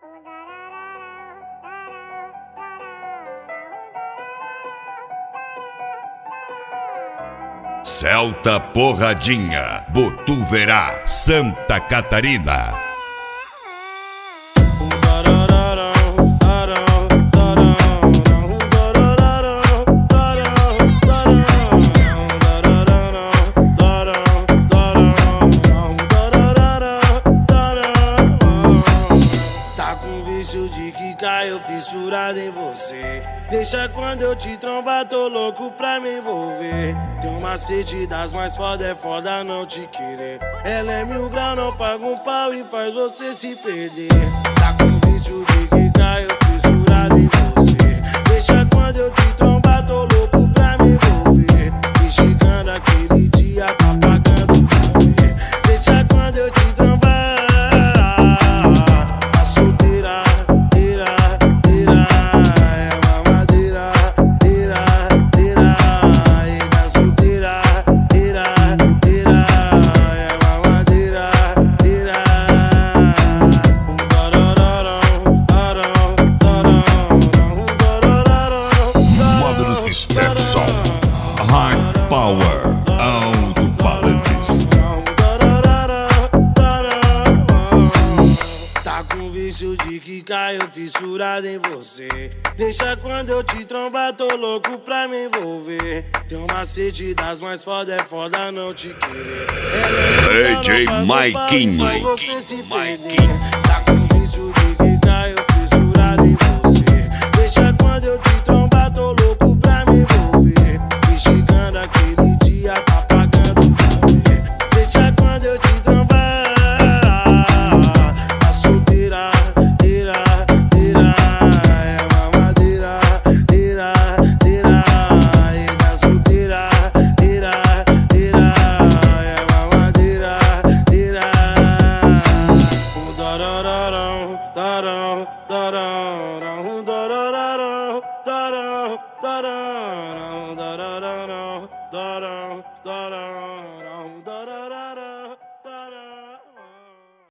Celta Porradinha, Botuverá, Santa Catarina. Tá com vício de que caiu fissurado em você. Deixa quando eu te trombar, tô louco pra me envolver. Tem um macete das mais foda, é foda não te querer. Ela é 1000 graus, não paga um pau e faz você se perder. Tá com vício de que caiu fissurado em você. Deixa quando eu te trombar, tô louco pra me envolver. Me chegando aquele dia, tá pagando pra ver. Deixa quando eu te trombar. Hard Power, alto-falantes. Tá com vício de que caiu fissurado em você. Deixa quando eu te trombar, tô louco pra me envolver. Tem um macete das mais foda, é foda não te querer. DJ Maikinho. Você se perder. Tá com vício de que caiu fissurado em você. Deixa quando eu te trombar, tô louco pra me envolver. Me chegando aquele dia, tá pagando pra ver. Deixa quando eu te trombar. Tá solteira, teira, teira. É mamadeira, teira, teira. E tá solteira, teira, teira. É mamadeira, teira. Darararão, darão, darão, darão, darararão, darão, darão, darão.